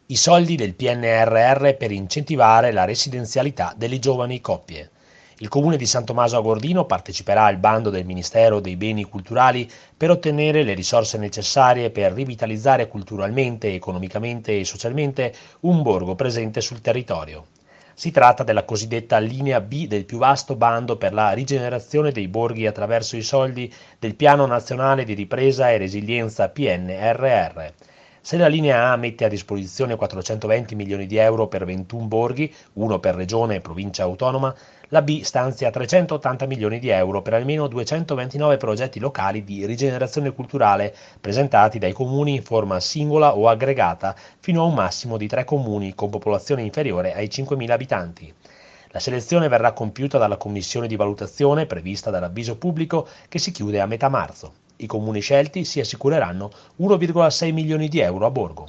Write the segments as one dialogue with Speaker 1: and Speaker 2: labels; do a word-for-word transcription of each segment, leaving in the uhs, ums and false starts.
Speaker 1: I soldi del P N R R per incentivare la residenzialità delle giovani coppie. Il Comune di San Tommaso Agordino parteciperà al bando del Ministero dei Beni Culturali per ottenere le risorse necessarie per rivitalizzare culturalmente, economicamente e socialmente un borgo presente sul territorio. Si tratta della cosiddetta linea B del più vasto bando per la rigenerazione dei borghi attraverso i soldi del Piano Nazionale di Ripresa e Resilienza P N R R. Se la linea A mette a disposizione quattrocentoventi milioni di euro per ventuno borghi, uno per regione e provincia autonoma, la B stanzia trecentottanta milioni di euro per almeno duecentoventinove progetti locali di rigenerazione culturale presentati dai comuni in forma singola o aggregata fino a un massimo di tre comuni con popolazione inferiore ai cinquemila abitanti. La selezione verrà compiuta dalla commissione di valutazione prevista dall'avviso pubblico che si chiude a metà marzo. I comuni scelti si assicureranno uno virgola sei milioni di euro a borgo.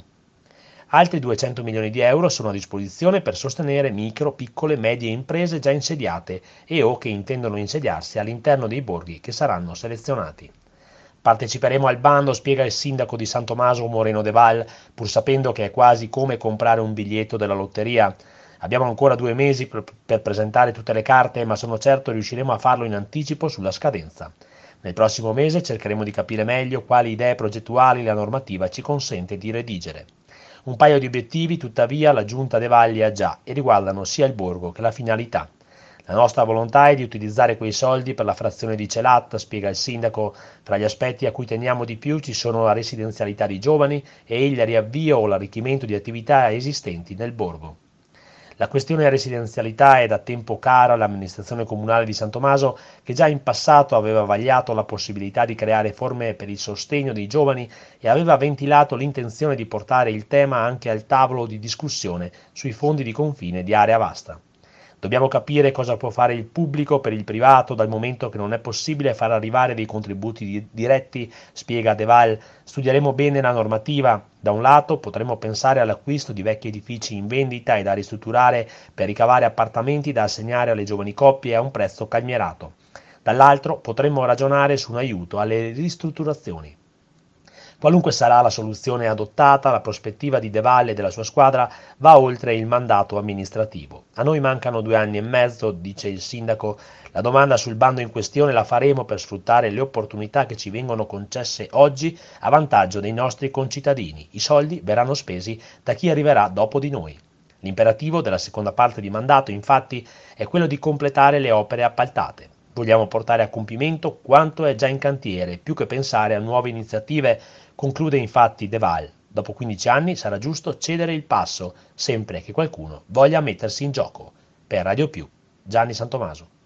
Speaker 1: Altri duecento milioni di euro sono a disposizione per sostenere micro, piccole e medie imprese già insediate e o che intendono insediarsi all'interno dei borghi che saranno selezionati. Parteciperemo al bando, spiega il sindaco di San Tommaso Moreno De Val, pur sapendo che è quasi come comprare un biglietto della lotteria. Abbiamo ancora due mesi per, per presentare tutte le carte, ma sono certo riusciremo a farlo in anticipo sulla scadenza. Nel prossimo mese cercheremo di capire meglio quali idee progettuali la normativa ci consente di redigere. Un paio di obiettivi, tuttavia, la Giunta De Valli ha già e riguardano sia il borgo che la finalità. La nostra volontà è di utilizzare quei soldi per la frazione di Celat, spiega il sindaco. Tra gli aspetti a cui teniamo di più ci sono la residenzialità di giovani e il riavvio o l'arricchimento di attività esistenti nel borgo. La questione residenzialità è da tempo cara all'amministrazione comunale di San Tommaso, che già in passato aveva vagliato la possibilità di creare forme per il sostegno dei giovani e aveva ventilato l'intenzione di portare il tema anche al tavolo di discussione sui fondi di confine di area vasta. Dobbiamo capire cosa può fare il pubblico per il privato, dal momento che non è possibile far arrivare dei contributi di- diretti, spiega De Val. Studieremo bene la normativa. Da un lato potremo pensare all'acquisto di vecchi edifici in vendita e da ristrutturare per ricavare appartamenti da assegnare alle giovani coppie a un prezzo calmierato. Dall'altro potremmo ragionare su un aiuto alle ristrutturazioni. Qualunque sarà la soluzione adottata, la prospettiva di De Valle e della sua squadra va oltre il mandato amministrativo. A noi mancano due anni e mezzo, dice il sindaco. La domanda sul bando in questione la faremo per sfruttare le opportunità che ci vengono concesse oggi a vantaggio dei nostri concittadini. I soldi verranno spesi da chi arriverà dopo di noi. L'imperativo della seconda parte di mandato, infatti, è quello di completare le opere appaltate. Vogliamo portare a compimento quanto è già in cantiere, più che pensare a nuove iniziative, conclude infatti De Val. Dopo quindici anni sarà giusto cedere il passo, sempre che qualcuno voglia mettersi in gioco. Per Radio Più, Gianni Santomaso.